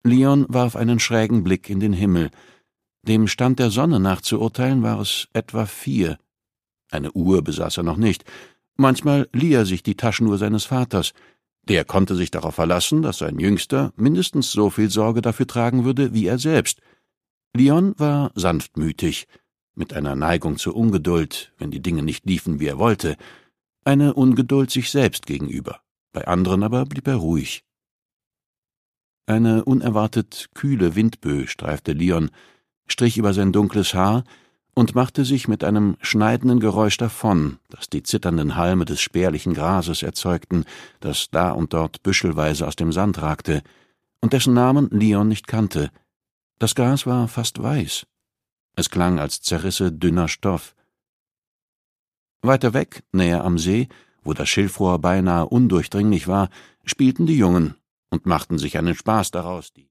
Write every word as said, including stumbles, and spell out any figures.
Leon warf einen schrägen Blick in den Himmel. Dem Stand der Sonne nach zu urteilen, war es etwa vier. Eine Uhr besaß er noch nicht. Manchmal lieh er sich die Taschenuhr seines Vaters. Der konnte sich darauf verlassen, dass sein Jüngster mindestens so viel Sorge dafür tragen würde wie er selbst. Leon war sanftmütig, mit einer Neigung zur Ungeduld, wenn die Dinge nicht liefen, wie er wollte, eine Ungeduld sich selbst gegenüber. Bei anderen aber blieb er ruhig. Eine unerwartet kühle Windböe streifte Leon, strich über sein dunkles Haar und machte sich mit einem schneidenden Geräusch davon, das die zitternden Halme des spärlichen Grases erzeugten, das da und dort büschelweise aus dem Sand ragte, und dessen Namen Leon nicht kannte. Das Gras war fast weiß. Es klang, als zerrisse dünner Stoff. Weiter weg, näher am See, wo das Schilfrohr beinahe undurchdringlich war, spielten die Jungen und machten sich einen Spaß daraus, die